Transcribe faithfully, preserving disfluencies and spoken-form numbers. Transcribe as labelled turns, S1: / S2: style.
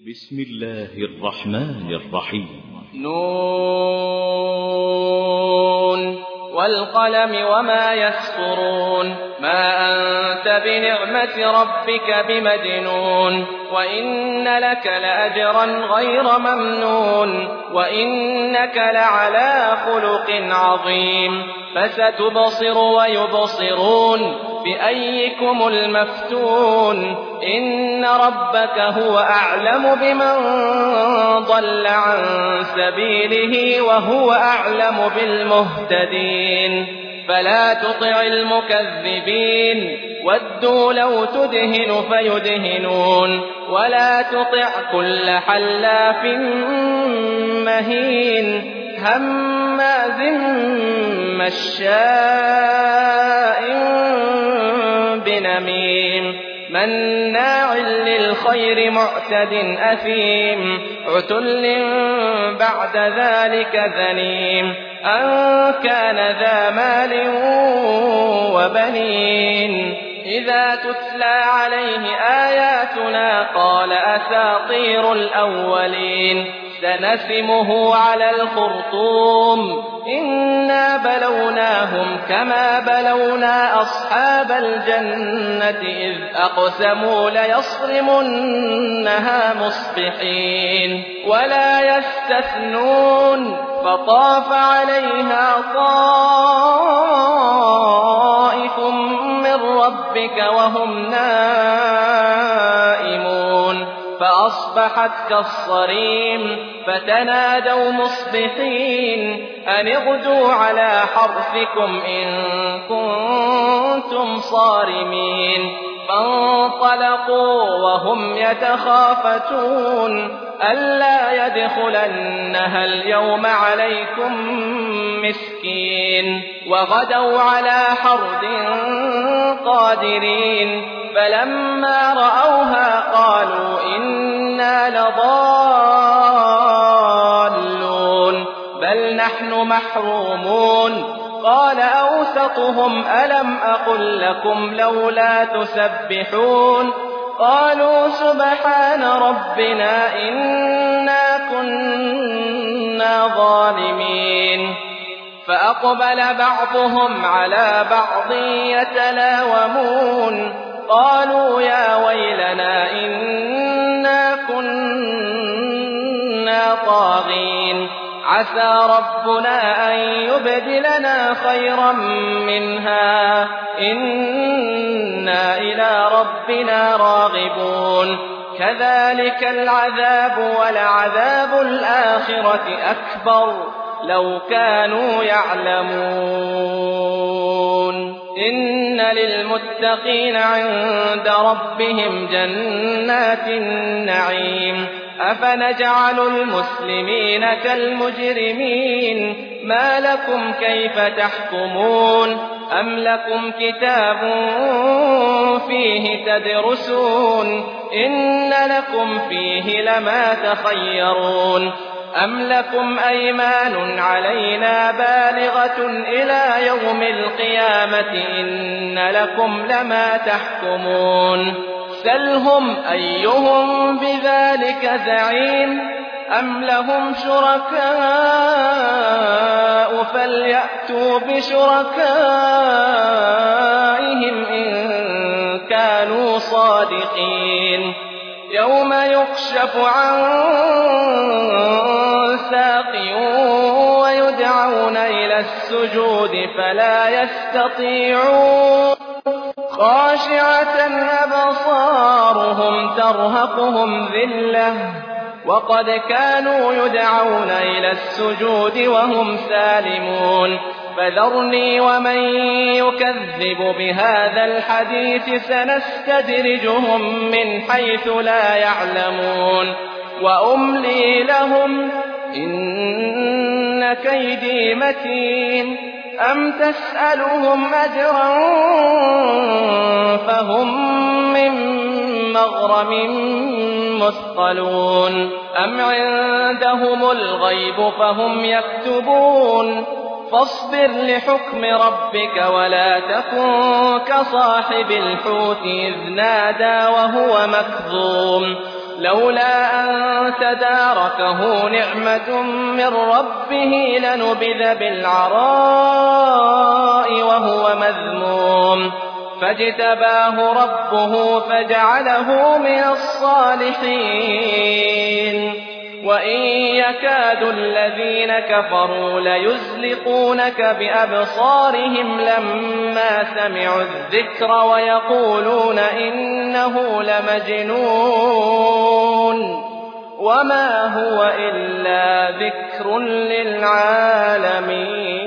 S1: بسم الله الرحمن الرحيم.
S2: نون والقلم وما يسطرون ما أنت بنعمة ربك بمجنون وإن لك لأجرا غير ممنون وإنك لعلى خلق عظيم فستبصر ويبصرون بأيكم المفتون إن ربك هو أعلم بمن ضل عن سبيله وهو أعلم بالمهتدين فلا تطع المكذبين ودوا لو تدهن فيدهنون ولا تطع كل حلاف مهين هماز مشاء بنميم مناع للخير معتد أثيم عتل بعد ذلك ذنيم أن كان ذا مال وبنين إذا تتلى عليه آياتنا قال أساطير الأولين سنسمه على الخرطوم إنا بلوناهم كما بلونا أصحاب الجنة إذ أقسموا ليصرمنها مصبحين ولا يستثنون فطاف عليها طائف من ربك وهم نائمون فأصبحت كالصريم فتنادوا مصبحين أن اغدوا على حرثكم إن كنتم صارمين فانطلقوا وهم يتخافتون ألا يدخلنها اليوم عليكم مسكين وغدوا على حرد قادرين فلما رأوها قالوا إنا لضالون بل نحن محرومون قال أوسطهم ألم أقل لكم لولا تسبحون قالوا سبحان ربنا إنا كنا ظالمين فأقبل بعضهم على بعض يتلاومون قالوا يا ويلنا إنا كنا طاغين عسى ربنا أن يبدلنا خيرا منها إنا إلى ربنا راغبون كذلك العذاب ولعذاب الآخرة أكبر لو كانوا يعلمون إن للمتقين عند ربهم جنات النعيم أفنجعل المسلمين كالمجرمين ما لكم كيف تحكمون أم لكم كتاب فيه تدرسون إن لكم فيه لما تخيرون أم لكم أيمان علينا بالغة إلى يوم القيامة إن لكم لما تحكمون سلهم أيهم بذلك زعيم أم لهم شركاء فليأتوا بشركائهم إن كانوا صادقين يوم يكشف عن ساق ويدعون إلى السجود فلا يستطيعون خاشعة أبصارهم ترهقهم ذلة وقد كانوا يدعون إلى السجود وهم سالمون فذرني ومن يكذب بهذا الحديث سنستدرجهم من حيث لا يعلمون وأملي لهم إن كيدي متين أم تسألهم أجرا فهم من مغرم مثقلون أم عندهم الغيب فهم يكتبون فاصبر لحكم ربك ولا تكن كصاحب الحوت إذ نادى وهو مكظوم لولا أن تداركه نعمة من ربه لنبذ بالعراء وهو مذموم فاجتباه ربه فجعله من الصالحين وإن يكاد الذين كفروا ليزلقونك بأبصارهم لما سمعوا الذكر ويقولون إنه لمجنون وما هو إلا ذكر للعالمين.